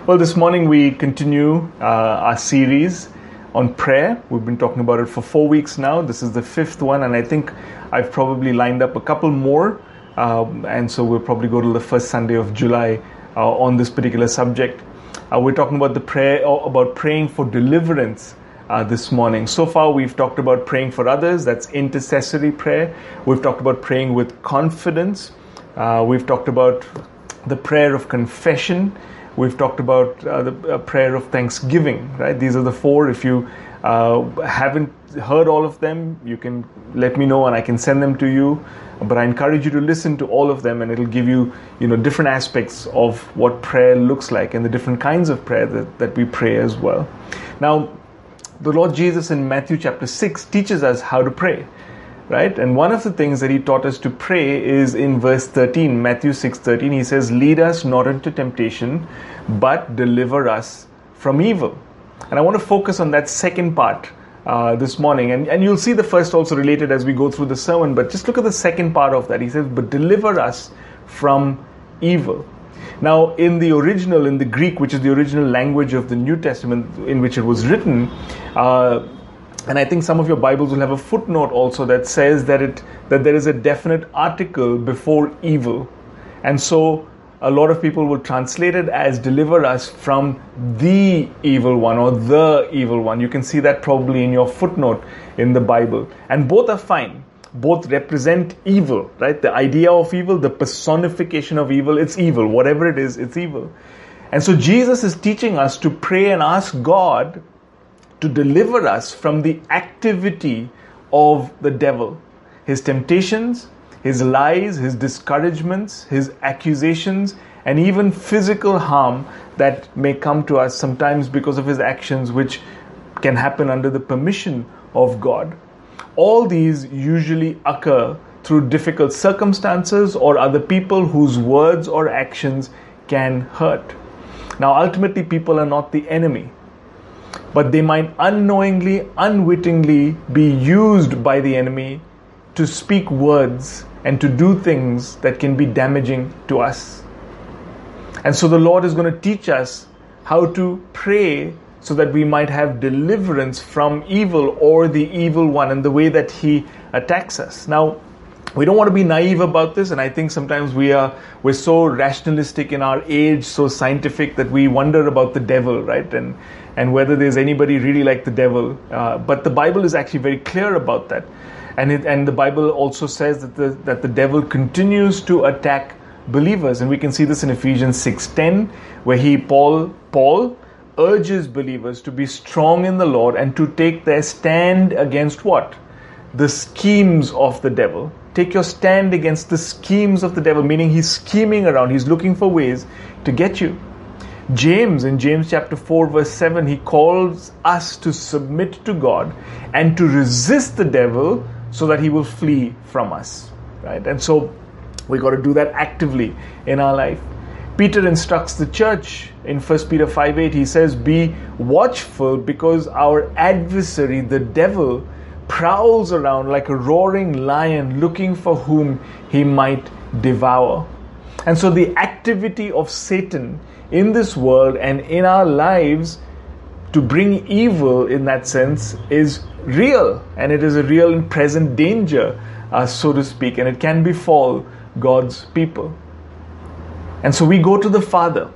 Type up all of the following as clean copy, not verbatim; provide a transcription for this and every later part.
Well, this morning we continue our series on prayer. We've been talking about it for 4 weeks now. This is the fifth one, and I think I've probably lined up a couple more. And so we'll probably go to the first Sunday of July on this particular subject. We're talking about praying for deliverance this morning. So far, we've talked about praying for others. That's intercessory prayer. We've talked about praying with confidence. We've talked about the prayer of confession. We've talked about the prayer of thanksgiving, right? These are the four. If you haven't heard all of them, you can let me know and I can send them to you. But I encourage you to listen to all of them, and it'll give you, different aspects of what prayer looks like and the different kinds of prayer that we pray as well. Now, the Lord Jesus in Matthew chapter 6 teaches us how to pray. Right? And one of the things that he taught us to pray is in verse 13, Matthew 6:13. He says, "Lead us not into temptation, but deliver us from evil." And I want to focus on that second part this morning. And you'll see the first also related as we go through the sermon, but just look at the second part of that. He says, "But deliver us from evil." Now, in the Greek, which is the original language of the New Testament in which it was written, and I think some of your Bibles will have a footnote also that says that there is a definite article before evil. And so a lot of people will translate it as "deliver us from the evil one" or "the evil one." You can see that probably in your footnote in the Bible. And both are fine. Both represent evil, right? The idea of evil, the personification of evil, it's evil. Whatever it is, it's evil. And so Jesus is teaching us to pray and ask God to deliver us from the activity of the devil, his temptations, his lies, his discouragements, his accusations, and even physical harm that may come to us sometimes because of his actions, which can happen under the permission of God. All these usually occur through difficult circumstances or other people whose words or actions can hurt. Now, ultimately, people are not the enemy, but they might unknowingly, unwittingly be used by the enemy to speak words and to do things that can be damaging to us. And so the Lord is going to teach us how to pray so that we might have deliverance from evil or the evil one and the way that he attacks us. Now, we don't want to be naive about this, and I think sometimes we're so rationalistic in our age, so scientific, that we wonder about the devil, right? And whether there's anybody really like the devil. But the Bible is actually very clear about that. And the Bible also says that the devil continues to attack believers. And we can see this in Ephesians 6:10, where Paul urges believers to be strong in the Lord and to take their stand against what? The schemes of the devil. Take your stand against the schemes of the devil, meaning he's scheming around. He's looking for ways to get you. James, in James chapter 4, verse 7, he calls us to submit to God and to resist the devil so that he will flee from us. Right? And so we got to do that actively in our life. Peter instructs the church in 1 Peter 5:8. He says, "Be watchful, because our adversary, the devil, prowls around like a roaring lion looking for whom he might devour." And so the activity of Satan in this world and in our lives to bring evil in that sense is real, and it is a real and present danger, so to speak, and it can befall God's people. And so we go to the Father,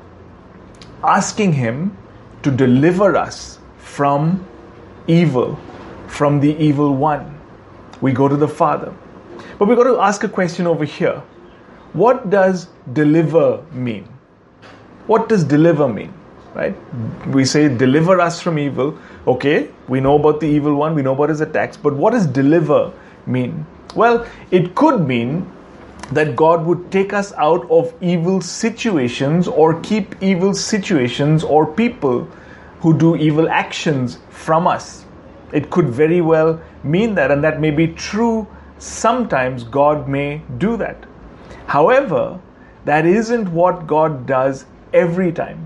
asking him to deliver us from evil, from the evil one. We go to the Father. But we've got to ask a question over here. What does deliver mean? What does deliver mean? Right? We say deliver us from evil. Okay, we know about the evil one, we know about his attacks, but what does deliver mean? Well, it could mean that God would take us out of evil situations or keep evil situations or people who do evil actions from us. It could very well mean that, and that may be true. Sometimes God may do that. However, that isn't what God does every time.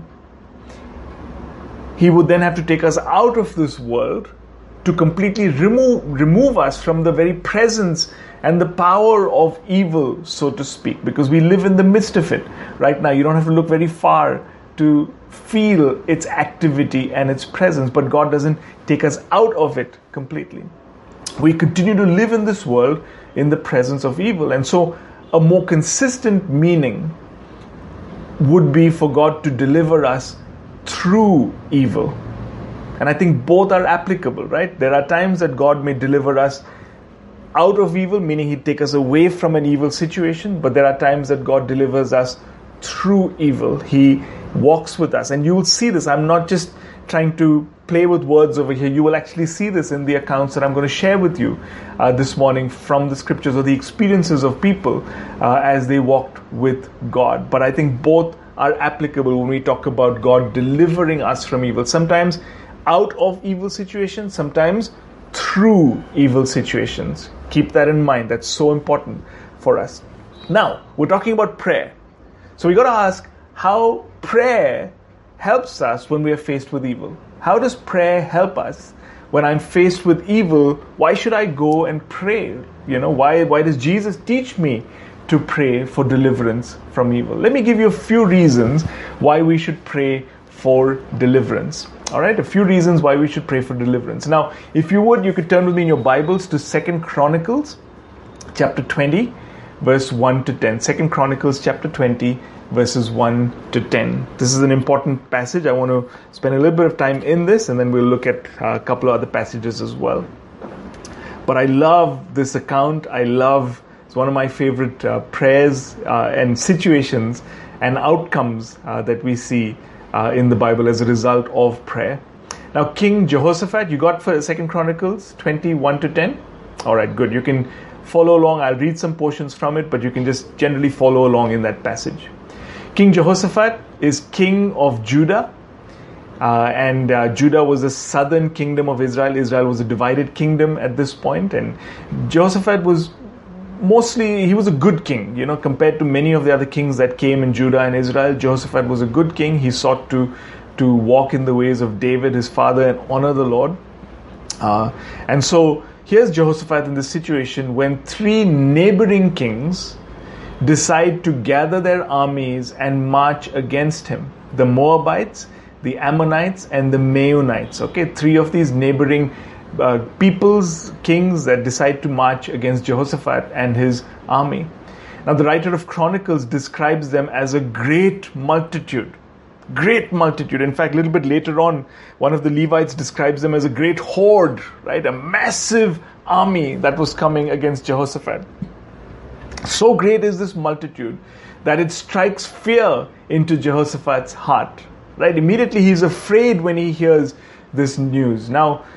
He would then have to take us out of this world to completely remove us from the very presence and the power of evil, so to speak, because we live in the midst of it right now. You don't have to look very far to feel its activity and its presence, but God doesn't take us out of it completely. We continue to live in this world in the presence of evil. And so a more consistent meaning would be for God to deliver us through evil. And I think both are applicable, right? There are times that God may deliver us out of evil, meaning He'd take us away from an evil situation, but there are times that God delivers us through evil. He walks with us. And you will see this. I'm not just trying to play with words over here. You will actually see this in the accounts that I'm going to share with you this morning from the scriptures, or the experiences of people as they walked with God. But I think both are applicable when we talk about God delivering us from evil. Sometimes out of evil situations, sometimes through evil situations. Keep that in mind. That's so important for us. Now, we're talking about prayer. So we got to ask how prayer helps us when we are faced with evil. How does prayer help us when I'm faced with evil? Why should I go and pray? Why does Jesus teach me to pray for deliverance from evil? Let me give you a few reasons why we should pray for deliverance. All right, a few reasons why we should pray for deliverance. Now, if you would, you could turn with me in your Bibles to 2 Chronicles chapter 20, verse 1 to 10. 2 Chronicles chapter 20, verses 1 to 10. This is an important passage. I want to spend a little bit of time in this, and then we'll look at a couple of other passages as well. But I love this account. It's one of my favorite prayers and situations and outcomes that we see in the Bible as a result of prayer. Now, King Jehoshaphat, you got for 2 Chronicles 21 to 10? All right, good. You can follow along. I'll read some portions from it, but you can just generally follow along in that passage. King Jehoshaphat is king of Judah, and Judah was the southern kingdom of Israel. Israel was a divided kingdom at this point, and Jehoshaphat was he was a good king, compared to many of the other kings that came in Judah and Israel. Jehoshaphat was a good king. He sought to walk in the ways of David, his father, and honor the Lord. And so here's Jehoshaphat in this situation when three neighboring kings decide to gather their armies and march against him. The Moabites, the Ammonites, and the Meunites. Okay, three of these neighboring peoples, kings that decide to march against Jehoshaphat and his army. Now, the writer of Chronicles describes them as a great multitude. Great multitude. In fact, a little bit later on, one of the Levites describes them as a great horde, right? A massive army that was coming against Jehoshaphat. So great is this multitude that it strikes fear into Jehoshaphat's heart, right? Immediately he's afraid when he hears this news. Now,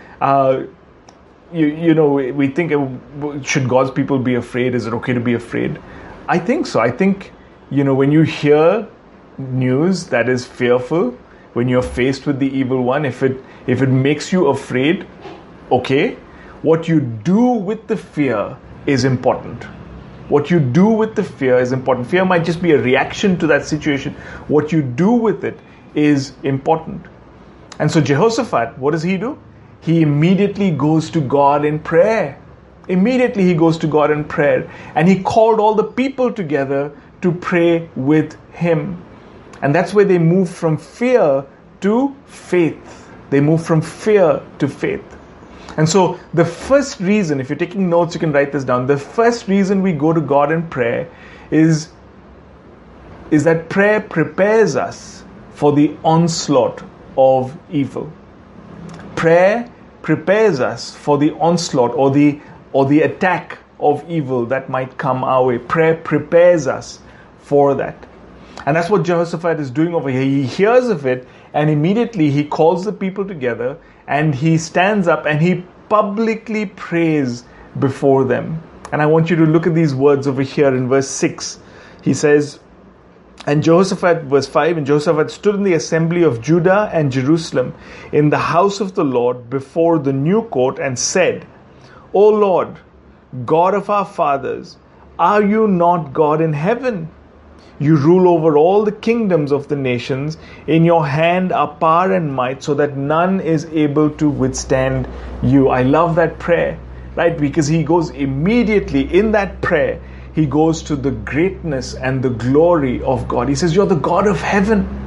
we think, should God's people be afraid? Is it okay to be afraid? I think so. I think, when you hear news that is fearful, when you're faced with the evil one, if it makes you afraid, okay, what you do with the fear is important. What you do with the fear is important. Fear might just be a reaction to that situation. What you do with it is important. And so Jehoshaphat, what does he do? He immediately goes to God in prayer. Immediately he goes to God in prayer. And he called all the people together to pray with him. And that's where they move from fear to faith. They move from fear to faith. And so the first reason, if you're taking notes, you can write this down. The first reason we go to God in prayer is that prayer prepares us for the onslaught of evil. Prayer prepares us for the onslaught or the attack of evil that might come our way. Prayer prepares us for that. And that's what Jehoshaphat is doing over here. He hears of it, and immediately he calls the people together, and he stands up and he publicly prays before them. And I want you to look at these words over here in verse 6. He says, and Jehoshaphat, verse 5, and Jehoshaphat stood in the assembly of Judah and Jerusalem in the house of the Lord before the new court and said, O Lord, God of our fathers, are you not God in heaven? You rule over all the kingdoms of the nations. In your hand are power and might, so that none is able to withstand you. I love that prayer, right? Because he goes immediately in that prayer, he goes to the greatness and the glory of God. He says, you're the God of heaven.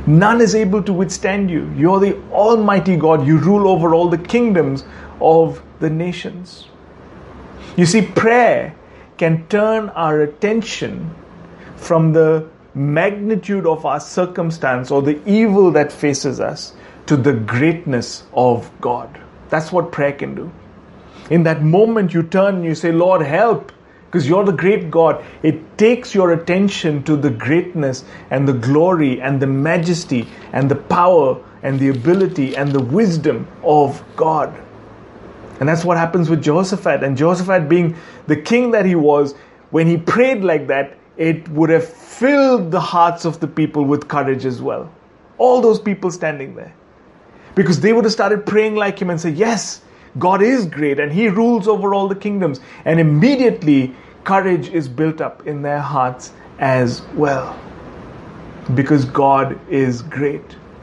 None is able to withstand you. You're the Almighty God. You rule over all the kingdoms of the nations. You see, prayer can turn our attention from the magnitude of our circumstance or the evil that faces us to the greatness of God. That's what prayer can do. In that moment you turn and you say, Lord, help, because you're the great God. It takes your attention to the greatness and the glory and the majesty and the power and the ability and the wisdom of God. And that's what happens with Jehoshaphat. And Jehoshaphat, being the king that he was, when he prayed like that, it would have filled the hearts of the people with courage as well. All those people standing there. Because they would have started praying like him and say, yes, God is great and he rules over all the kingdoms. And immediately courage is built up in their hearts as well. Because God is great.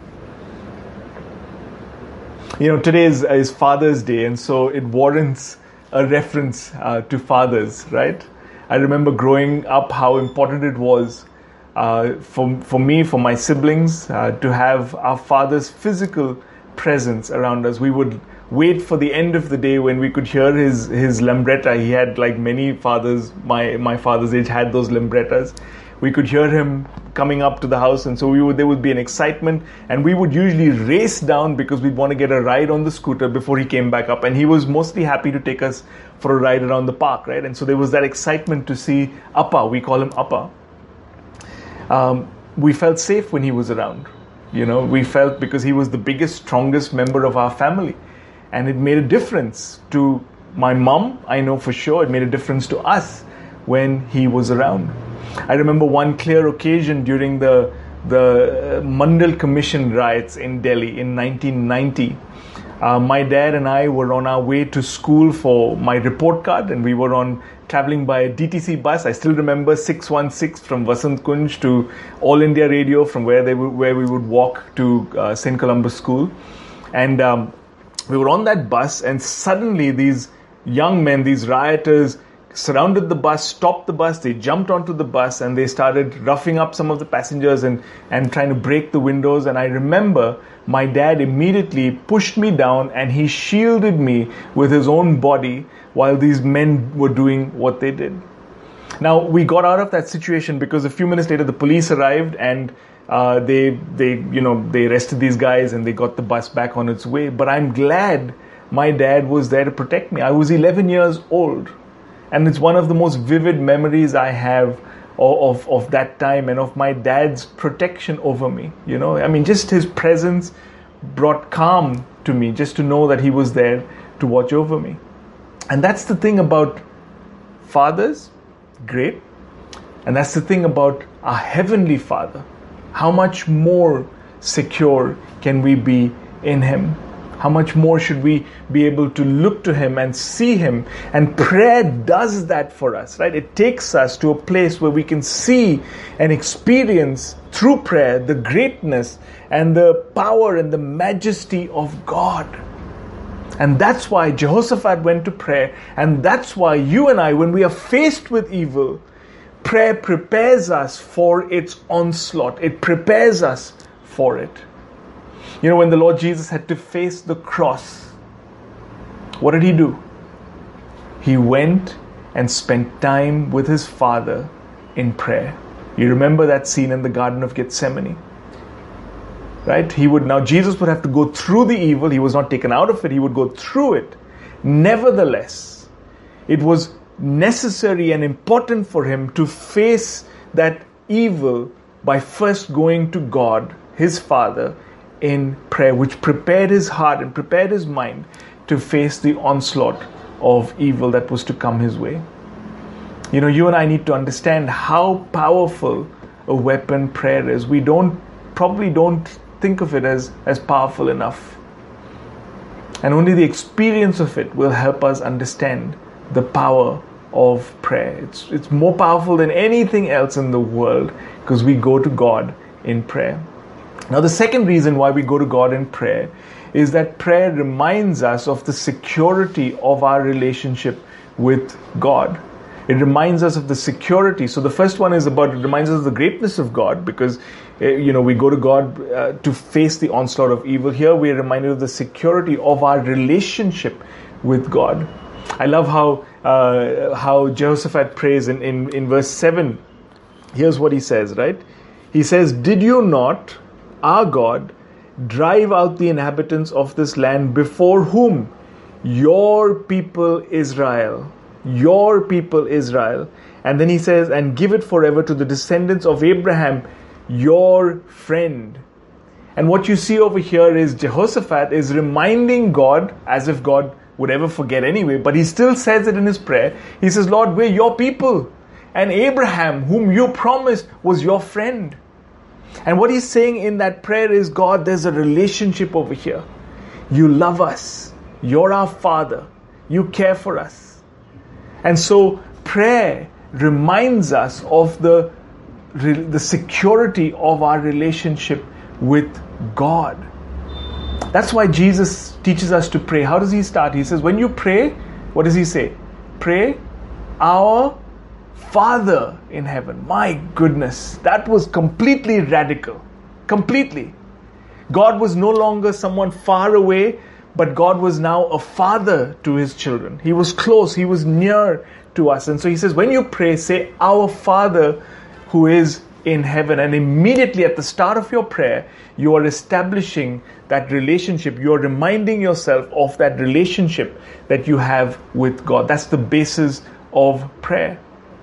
You know, today is Father's Day, and so it warrants a reference to fathers, right? I remember growing up how important it was for me, for my siblings, to have our father's physical presence around us. We would wait for the end of the day when we could hear his lambretta. He had, like many fathers, my father's age had those lambrettas. We could hear him coming up to the house, and so there would be an excitement, and we would usually race down because we'd want to get a ride on the scooter before he came back up. And he was mostly happy to take us for a ride around the park, right? And so there was that excitement to see Appa. We call him Appa. We felt safe when he was around. You know, we felt, because he was the biggest, strongest member of our family, and it made a difference to my mom. I know for sure it made a difference to us when he was around. I remember one clear occasion during the Mandal Commission riots in Delhi in 1990. My dad and I were on our way to school for my report card, and we were traveling by a DTC bus. I still remember 616 from Vasant Kunj to All India Radio, from where we would walk to St. Columbus School. And we were on that bus, and suddenly these young men, these rioters, surrounded the bus, stopped the bus, they jumped onto the bus, and they started roughing up some of the passengers and trying to break the windows. And I remember my dad immediately pushed me down and he shielded me with his own body while these men were doing what they did. Now, we got out of that situation because a few minutes later the police arrived, and they arrested these guys and they got the bus back on its way. But I'm glad my dad was there to protect me. I was 11 years old. And it's one of the most vivid memories I have of that time and of my dad's protection over me. You know, I mean, just his presence brought calm to me, just to know that he was there to watch over me. And that's the thing about fathers, great. And that's the thing about our Heavenly Father. How much more secure can we be in Him? How much more should we be able to look to Him and see Him? And prayer does that for us, right? It takes us to a place where we can see and experience through prayer the greatness and the power and the majesty of God. And that's why Jehoshaphat went to prayer. And that's why you and I, when we are faced with evil, prayer prepares us for its onslaught. It prepares us for it. You know, when the Lord Jesus had to face the cross, what did He do? He went and spent time with His Father in prayer. You remember that scene in the Garden of Gethsemane, right? Jesus would have to go through the evil. He was not taken out of it. He would go through it. Nevertheless, it was necessary and important for Him to face that evil by first going to God, His Father, in prayer, which prepared His heart and prepared His mind to face the onslaught of evil that was to come His way. You know, you and I need to understand how powerful a weapon prayer is. We probably don't think of it as powerful enough. And only the experience of it will help us understand the power of prayer. It's more powerful than anything else in the world because we go to God in prayer. Now, the second reason why we go to God in prayer is that prayer reminds us of the security of our relationship with God. It reminds us of the security. So the first one is about, it reminds us of the greatness of God, because we go to God to face the onslaught of evil. Here we are reminded of the security of our relationship with God. I love how Jehoshaphat prays in verse 7. Here's what he says, right? He says, "Did you not, our God, drive out the inhabitants of this land before whom? Your people Israel. Your people Israel." And then he says, "And give it forever to the descendants of Abraham, your friend." And what you see over here is Jehoshaphat is reminding God, as if God would ever forget anyway, but he still says it in his prayer. He says, "Lord, we're your people. And Abraham, whom you promised, was your friend." And what he's saying in that prayer is, God, there's a relationship over here. You love us. You're our Father. You care for us. And so prayer reminds us of the security of our relationship with God. That's why Jesus teaches us to pray. How does he start? He says, when you pray, what does he say? Pray, our Father in heaven. My goodness, that was completely radical. Completely. God was no longer someone far away, but God was now a father to his children. He was close, he was near to us. And so he says, when you pray, say, our Father who is in heaven. And immediately at the start of your prayer, you are establishing that relationship. You are reminding yourself of that relationship that you have with God. That's the basis of prayer.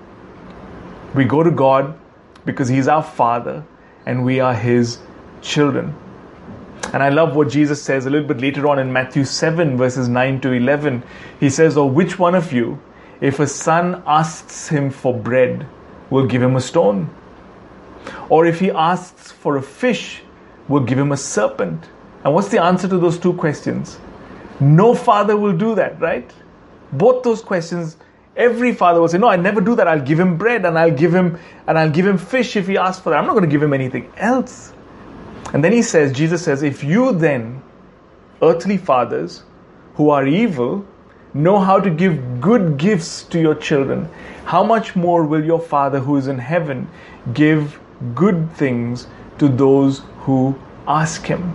We go to God because he's our Father and we are his children. And I love what Jesus says a little bit later on in Matthew 7 verses 9 to 11. He says, "Or which one of you, if a son asks him for bread, will give him a stone? Or if he asks for a fish, will give him a serpent?" And what's the answer to those two questions? No father will do that, right? Both those questions, every father will say, "No, I never do that. I'll give him bread and I'll give him fish if he asks for that. I'm not going to give him anything else." And then Jesus says, "If you then, earthly fathers who are evil, know how to give good gifts to your children, how much more will your Father who is in heaven give good things to those who ask him?"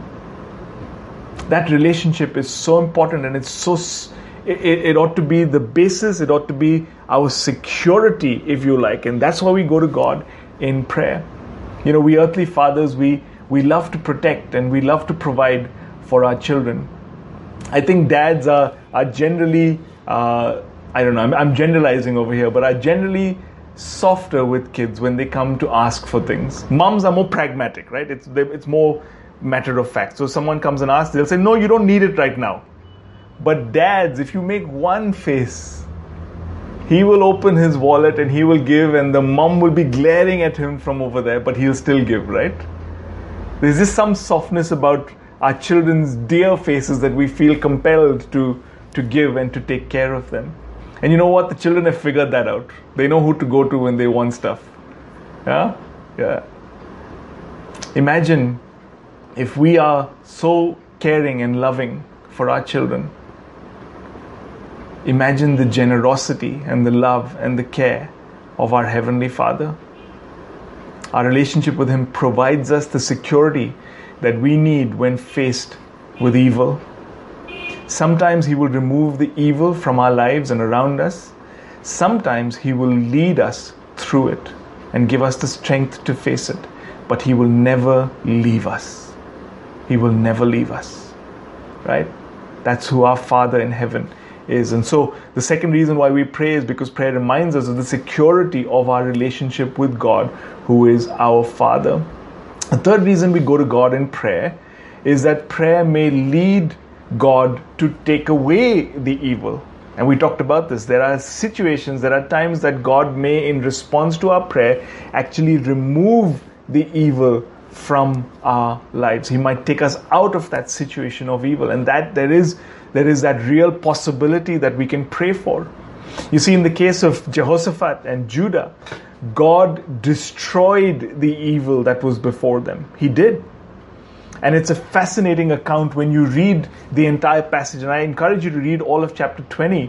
That relationship is so important, and it ought to be the basis, it ought to be our security, if you like. And that's why we go to God in prayer. We earthly fathers, we love to protect and we love to provide for our children. I think dads are generally, I don't know, I'm generalizing over here, but are generally softer with kids when they come to ask for things. Moms are more pragmatic, right? It's more matter of fact. So someone comes and asks, they'll say, "No, you don't need it right now." But dads, if you make one face, he will open his wallet and he will give, and the mom will be glaring at him from over there, but he'll still give, right? There's just some softness about our children's dear faces that we feel compelled to give and to take care of them. And you know what? The children have figured that out. They know who to go to when they want stuff. Yeah? Imagine if we are so caring and loving for our children. Imagine the generosity and the love and the care of our Heavenly Father. Our relationship with him provides us the security that we need when faced with evil. Sometimes he will remove the evil from our lives and around us. Sometimes he will lead us through it and give us the strength to face it. But he will never leave us. He will never leave us. Right? That's who our Father in heaven is. And so the second reason why we pray is because prayer reminds us of the security of our relationship with God, who is our Father. The third reason we go to God in prayer is that prayer may lead God to take away the evil. And we talked about this. There are situations, there are times that God may, in response to our prayer, actually remove the evil from our lives. He might take us out of that situation of evil, and that there is that real possibility that we can pray for. You see, in the case of Jehoshaphat and Judah, God destroyed the evil that was before them. He did. And it's a fascinating account when you read the entire passage. And I encourage you to read all of chapter 20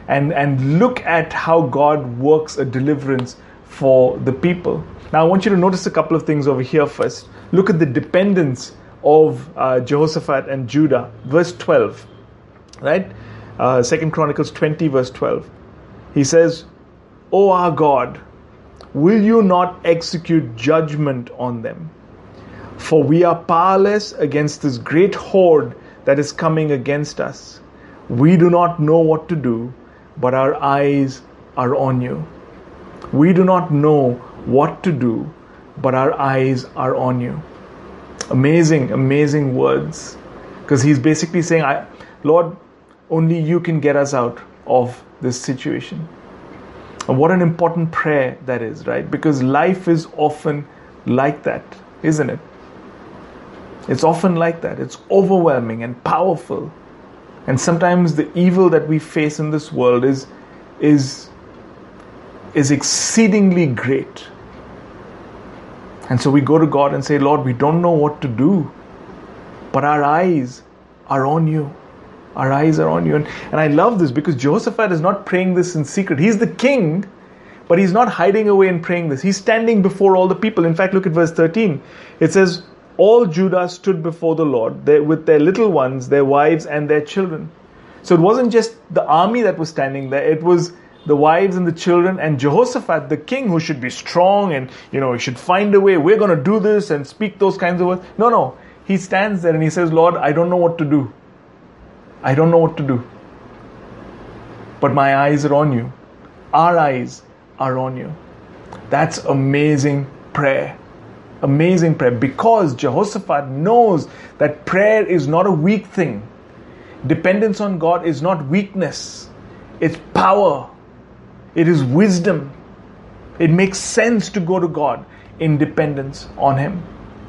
and look at how God works a deliverance for the people. Now I want you to notice a couple of things over here first. Look at the dependence of Jehoshaphat and Judah. Verse 12, right? 2 Chronicles 20 verse 12. He says, O our God, will you not execute judgment on them? For we are powerless against this great horde that is coming against us. We do not know what to do, but our eyes are on you. We do not know what to do, but our eyes are on you. Amazing, amazing words. Because he's basically saying, Lord, only you can get us out of this situation. And what an important prayer that is, right? Because life is often like that, isn't it? It's often like that. It's overwhelming and powerful. And sometimes the evil that we face in this world is exceedingly great. And so we go to God and say, Lord, we don't know what to do, but our eyes are on you. Our eyes are on you. And I love this because Jehoshaphat is not praying this in secret. He's the king, but he's not hiding away and praying this. He's standing before all the people. In fact, look at verse 13. It says, all Judah stood before the Lord with their little ones, their wives and their children. So it wasn't just the army that was standing there. It was the wives and the children and Jehoshaphat, the king, who should be strong and, he should find a way. We're going to do this and speak those kinds of words. No. He stands there and he says, Lord, I don't know what to do. I don't know what to do. But my eyes are on you. Our eyes are on you. That's amazing prayer. Amazing prayer. Because Jehoshaphat knows that prayer is not a weak thing. Dependence on God is not weakness. It's power. It is wisdom. It makes sense to go to God in dependence on Him.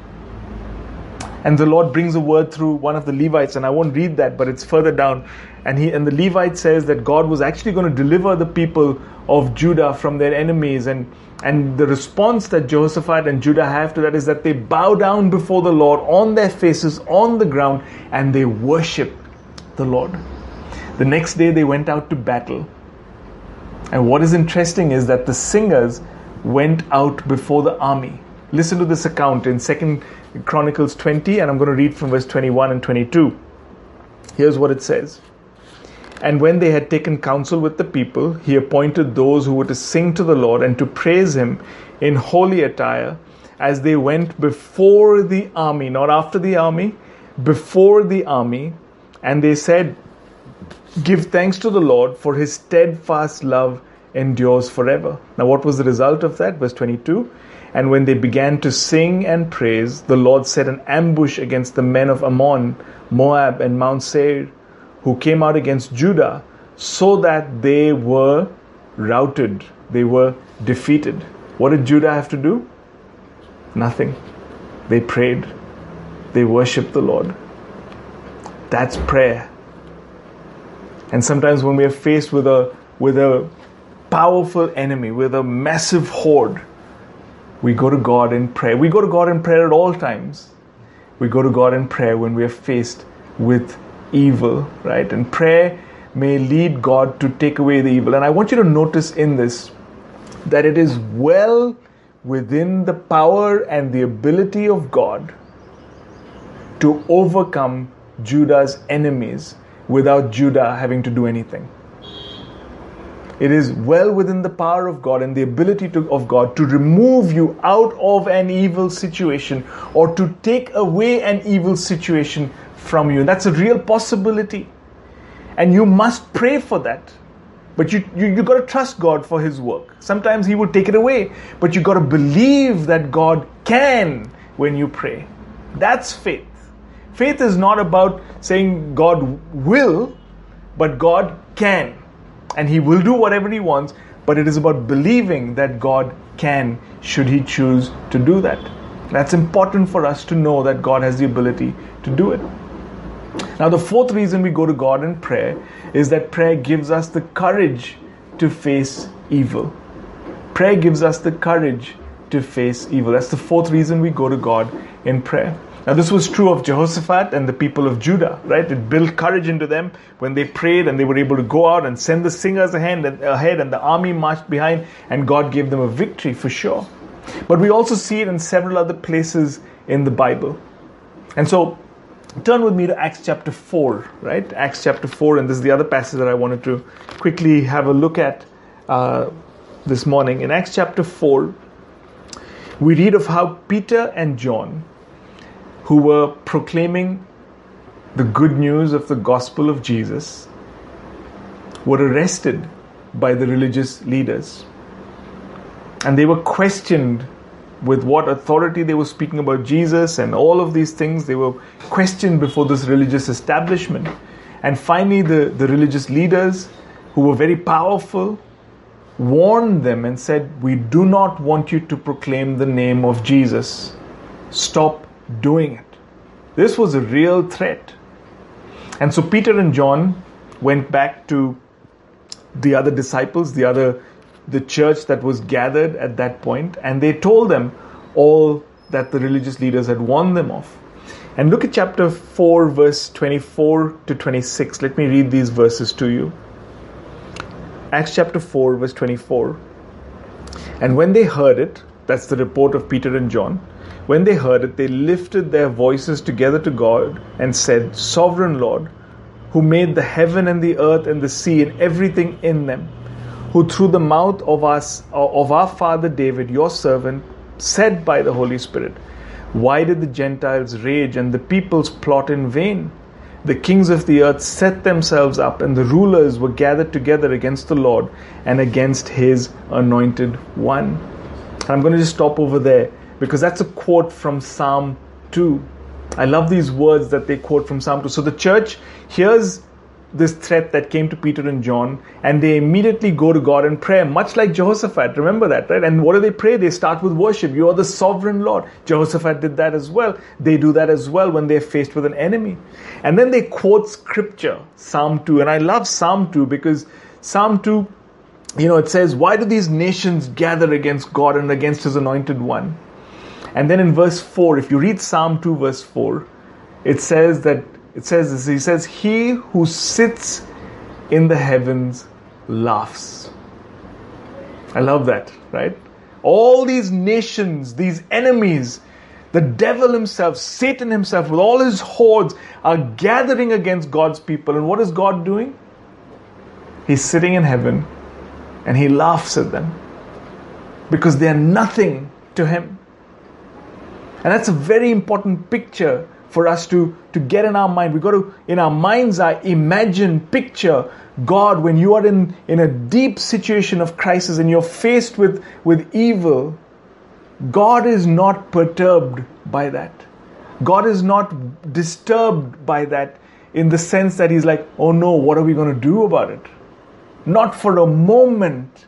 And the Lord brings a word through one of the Levites, and I won't read that, but it's further down. And the Levite says that God was actually going to deliver the people of Judah from their enemies. And the response that Jehoshaphat and Judah have to that is that they bow down before the Lord on their faces on the ground and they worship the Lord. The next day they went out to battle. And what is interesting is that the singers went out before the army. Listen to this account in 2 Chronicles 20, and I'm going to read from verse 21 and 22. Here's what it says. And when they had taken counsel with the people, he appointed those who were to sing to the Lord and to praise him in holy attire as they went before the army, not after the army, before the army. And they said, give thanks to the Lord, for his steadfast love endures forever. Now what was the result of that? Verse 22. And when they began to sing and praise, the Lord set an ambush against the men of Ammon, Moab, and Mount Seir, who came out against Judah, so that they were routed. They were defeated. What did Judah have to do? Nothing. They prayed. They worshiped the Lord. That's prayer. And sometimes when we are faced with a powerful enemy, with a massive horde, we go to God in prayer. We go to God in prayer at all times. We go to God in prayer when we are faced with evil, right? And prayer may lead God to take away the evil. And I want you to notice in this that it is well within the power and the ability of God to overcome Judah's enemies without Judah having to do anything. It is well within the power of God and the ability of God to remove you out of an evil situation or to take away an evil situation from you. That's a real possibility. And you must pray for that. But you got to trust God for his work. Sometimes he will take it away. But you got to believe that God can when you pray. That's faith. Faith is not about saying God will, but God can. And he will do whatever he wants, but it is about believing that God can, should he choose to do that. That's important for us to know that God has the ability to do it. Now, the fourth reason we go to God in prayer is that prayer gives us the courage to face evil. Prayer gives us the courage to face evil. That's the fourth reason we go to God in prayer. Now, this was true of Jehoshaphat and the people of Judah, right? It built courage into them when they prayed, and they were able to go out and send the singers ahead, and the army marched behind, and God gave them a victory for sure. But we also see it in several other places in the Bible. And so, turn with me to Acts chapter 4, right? Acts chapter 4, and this is the other passage that I wanted to quickly have a look at this morning. In Acts chapter 4, we read of how Peter and John, who were proclaiming the good news of the gospel of Jesus, were arrested by the religious leaders. And they were questioned with what authority they were speaking about Jesus and all of these things. They were questioned before this religious establishment. And finally, the religious leaders, who were very powerful, warned them and said, "We do not want you to proclaim the name of Jesus. Stop doing it." This was a real threat. And so Peter and John went back to the other disciples, the church that was gathered at that point, and they told them all that the religious leaders had warned them of. And look at chapter 4, verse 24 to 26. Let me read these verses to you. Acts chapter 4, verse 24. "And when they heard it," that's the report of Peter and John, "when they heard it, they lifted their voices together to God and said, 'Sovereign Lord, who made the heaven and the earth and the sea and everything in them, who through the mouth of our father David, your servant, said by the Holy Spirit, why did the Gentiles rage and the peoples plot in vain? The kings of the earth set themselves up, and the rulers were gathered together against the Lord and against his anointed one.'" And I'm going to just stop over there, because that's a quote from Psalm 2. I love these words that they quote from Psalm 2. So the church hears this threat that came to Peter and John, and they immediately go to God in prayer, much like Jehoshaphat. Remember that, right? And what do they pray? They start with worship. "You are the sovereign Lord." Jehoshaphat did that as well. They do that as well when they're faced with an enemy. And then they quote scripture, Psalm 2. And I love Psalm 2 because Psalm 2, it says, "Why do these nations gather against God and against his anointed one?" And then in verse 4, if you read Psalm 2 verse 4, he says, "He who sits in the heavens laughs." I love that, right? All these nations, these enemies, the devil himself, Satan himself, with all his hordes, are gathering against God's people. And what is God doing? He's sitting in heaven and he laughs at them because they are nothing to him. And that's a very important picture for us to get in our mind. We've got to, in our mind's eye, imagine, picture God when you are in a deep situation of crisis and you're faced with evil. God is not perturbed by that. God is not disturbed by that in the sense that he's like, "Oh no, what are we going to do about it?" Not for a moment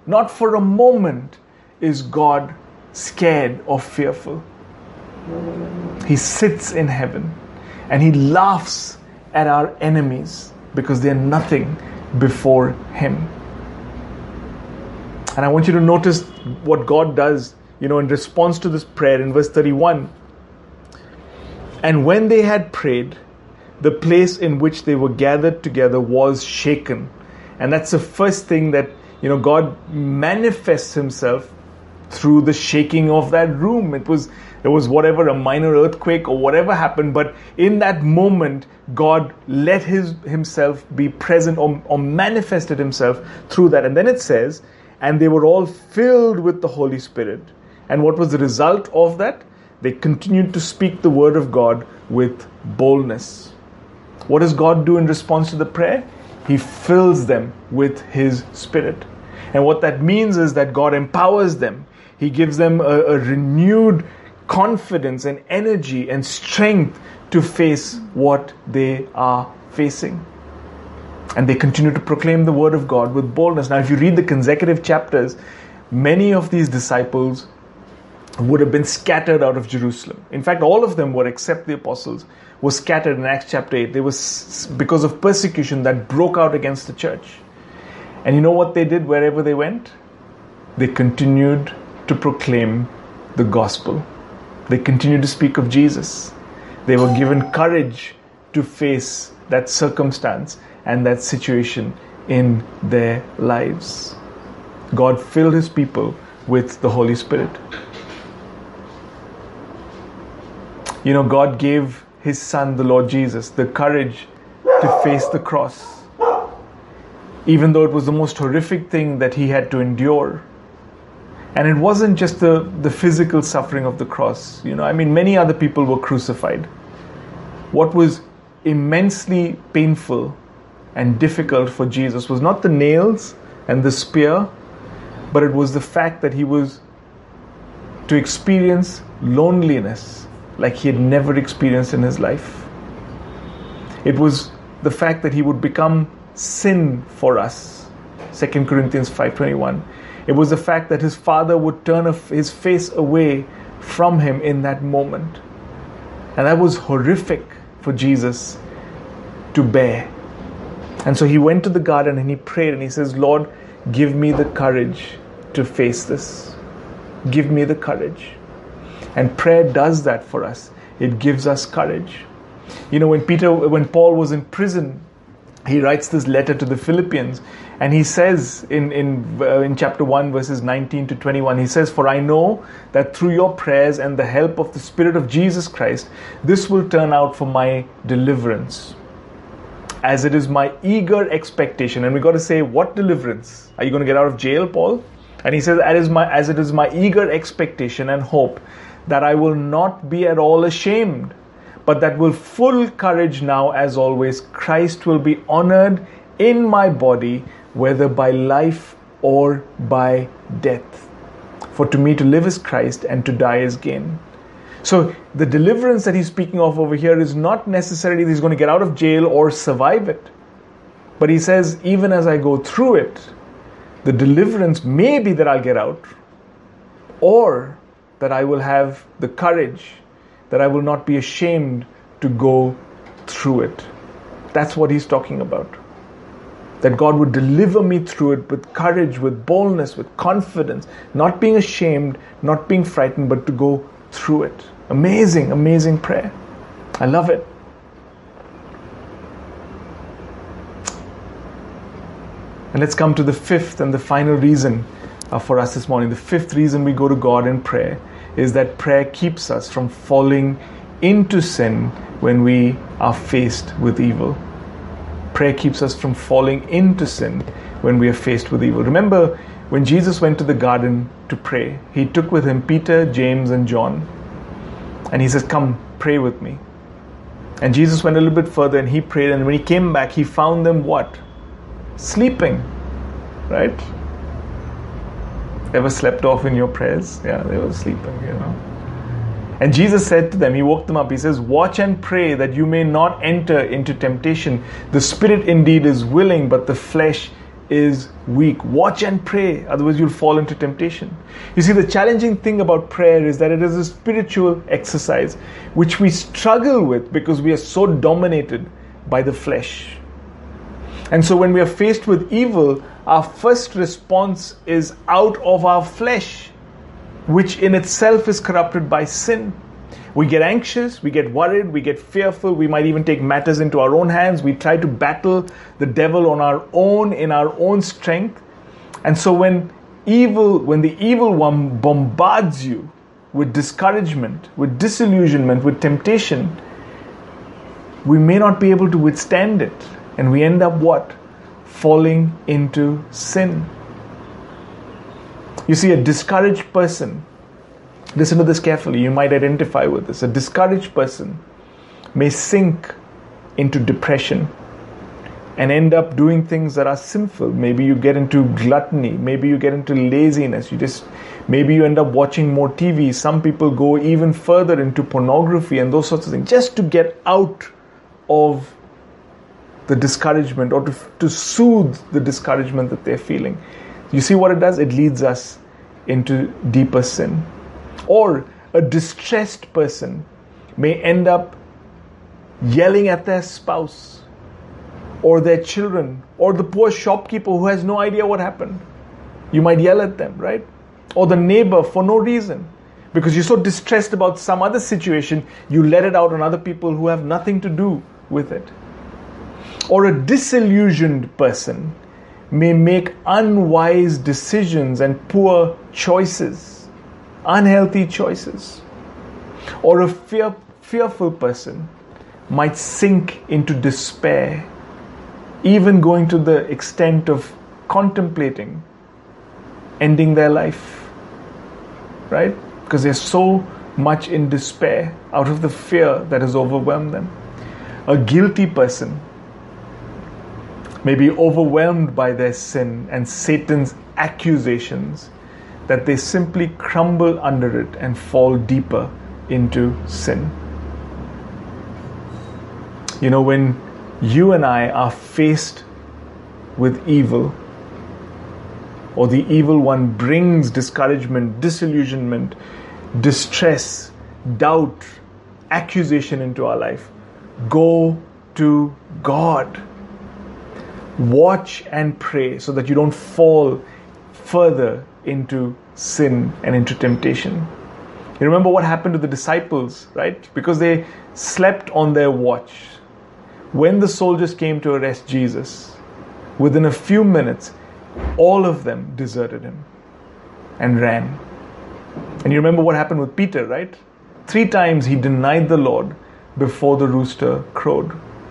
is God scared or fearful. He sits in heaven and he laughs at our enemies because they are nothing before him. And I want you to notice what God does, in response to this prayer in verse 31. "And when they had prayed, the place in which they were gathered together was shaken." And that's the first thing that, God manifests himself through the shaking of that room. It was whatever, a minor earthquake or whatever happened, but in that moment, God let himself be present or manifested himself through that. And then it says, "And they were all filled with the Holy Spirit." And what was the result of that? They continued to speak the word of God with boldness. What does God do in response to the prayer? He fills them with his Spirit. And what that means is that God empowers them. He gives them a renewed confidence and energy and strength to face what they are facing. And they continue to proclaim the word of God with boldness. Now, if you read the consecutive chapters, many of these disciples would have been scattered out of Jerusalem. In fact, all of them were, except the apostles, were scattered in Acts chapter 8. They were because of persecution that broke out against the church. And you know what they did wherever they went? They continued to proclaim the gospel. They continued to speak of Jesus. They were given courage to face that circumstance and that situation in their lives. God filled his people with the Holy Spirit. God gave his son, the Lord Jesus, the courage to face the cross, even though it was the most horrific thing that he had to endure. And it wasn't just the physical suffering of the cross. Many other people were crucified. What was immensely painful and difficult for Jesus was not the nails and the spear, but it was the fact that he was to experience loneliness like he had never experienced in his life. It was the fact that he would become sin for us. 2 Corinthians 5:21. It was the fact that his father would turn his face away from him in that moment. And that was horrific for Jesus to bear. And so he went to the garden and he prayed and he says, Lord, give me the courage to face this. Give me the courage. And prayer does that for us. It gives us courage. When Paul was in prison, he writes this letter to the Philippians, and he says in chapter 1 verses 19 to 21, he says, for I know that through your prayers and the help of the Spirit of Jesus Christ, this will turn out for my deliverance, as it is my eager expectation. And we got to say, what deliverance? Are you going to get out of jail, Paul? And he says, as it is my eager expectation and hope that I will not be at all ashamed, but that with full courage now, as always, Christ will be honored in my body, whether by life or by death. For to me to live is Christ, and to die is gain. So the deliverance that he's speaking of over here is not necessarily that he's going to get out of jail or survive it. But he says, even as I go through it, the deliverance may be that I'll get out, or that I will have the courage, that I will not be ashamed to go through it. That's what he's talking about. That God would deliver me through it with courage, with boldness, with confidence, not being ashamed, not being frightened, but to go through it. Amazing, amazing prayer. I love it. And let's come to the fifth and the final reason for us this morning. The fifth reason we go to God in prayer is that prayer keeps us from falling into sin when we are faced with evil. Prayer keeps us from falling into sin when we are faced with evil. Remember, when Jesus went to the garden to pray, he took with him Peter, James, and John. And he says, come, pray with me. And Jesus went a little bit further and he prayed. And when he came back, he found them what? Sleeping. Right? Ever slept off in your prayers? Yeah, they were sleeping, And Jesus said to them, he woke them up, he says, watch and pray that you may not enter into temptation. The spirit indeed is willing, but the flesh is weak. Watch and pray, otherwise you'll fall into temptation. You see, the challenging thing about prayer is that it is a spiritual exercise which we struggle with because we are so dominated by the flesh. And so when we are faced with evil, our first response is out of our flesh, which in itself is corrupted by sin. We get anxious, we get worried, we get fearful, we might even take matters into our own hands. We try to battle the devil on our own, in our own strength. And so when the evil one bombards you with discouragement, with disillusionment, with temptation, we may not be able to withstand it. And we end up what? Falling into sin. You see, a discouraged person, listen to this carefully, you might identify with this. A discouraged person may sink into depression and end up doing things that are sinful. Maybe you get into gluttony, maybe you get into laziness, maybe you end up watching more TV. Some people go even further into pornography and those sorts of things, just to get out of the discouragement or to soothe the discouragement that they're feeling. You see what it does? It leads us into deeper sin. Or a distressed person may end up yelling at their spouse or their children or the poor shopkeeper who has no idea what happened. You might yell at them, right? Or the neighbor for no reason. Because you're so distressed about some other situation, you let it out on other people who have nothing to do with it. Or a disillusioned person may make unwise decisions and poor choices, unhealthy choices. Or a fearful person might sink into despair, even going to the extent of contemplating ending their life, right? Because they're so much in despair out of the fear that has overwhelmed them. A guilty person may be overwhelmed by their sin and Satan's accusations that they simply crumble under it and fall deeper into sin. You know, when you and I are faced with evil, or the evil one brings discouragement, disillusionment, distress, doubt, accusation into our life, go to God. Watch and pray so that you don't fall further into sin and into temptation. You remember what happened to the disciples, right? Because they slept on their watch. When the soldiers came to arrest Jesus, within a few minutes, all of them deserted him and ran. And you remember what happened with Peter, right? 3 times he denied the Lord before the rooster crowed.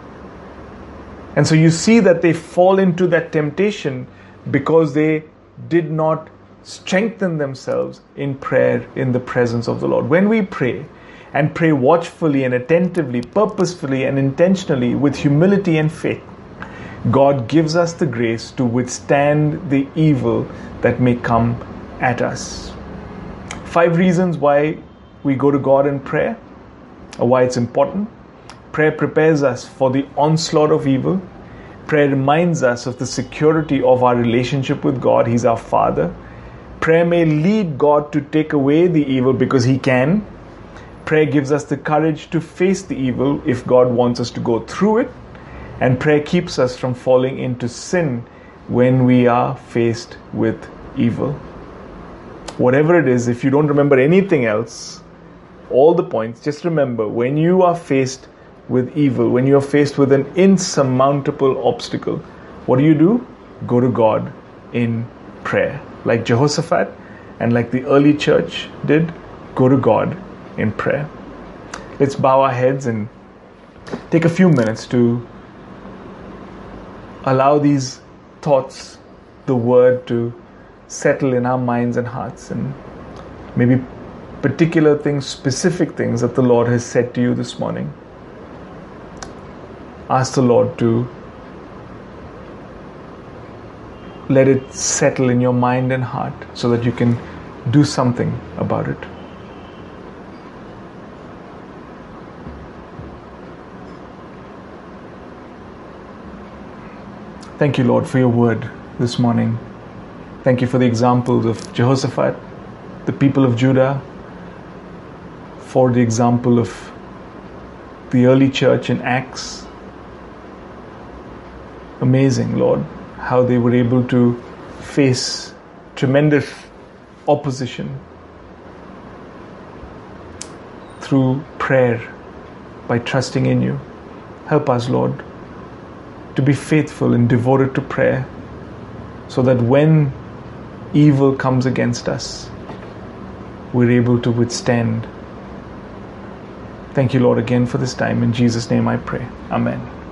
And so you see that they fall into that temptation because they did not strengthen themselves in prayer in the presence of the Lord. When we pray, and pray watchfully and attentively, purposefully and intentionally with humility and faith, God gives us the grace to withstand the evil that may come at us. 5 reasons why we go to God in prayer, or why it's important. Prayer prepares us for the onslaught of evil. Prayer reminds us of the security of our relationship with God. He's our Father. Prayer may lead God to take away the evil because He can. Prayer gives us the courage to face the evil if God wants us to go through it. And prayer keeps us from falling into sin when we are faced with evil. Whatever it is, if you don't remember anything else, all the points, just remember, when you are faced with evil, when you are faced with an insurmountable obstacle, what do? Go to God in prayer. Like Jehoshaphat and like the early church did, go to God in prayer. Let's bow our heads and take a few minutes to allow these thoughts, the word, to settle in our minds and hearts, and maybe particular things, specific things that the Lord has said to you this morning. Ask the Lord to let it settle in your mind and heart so that you can do something about it. Thank you, Lord, for your word this morning. Thank you for the examples of Jehoshaphat, the people of Judah, for the example of the early church in Acts. Amazing, Lord, how they were able to face tremendous opposition through prayer by trusting in you. Help us, Lord, to be faithful and devoted to prayer so that when evil comes against us, we're able to withstand. Thank you, Lord, again for this time. In Jesus' name I pray. Amen.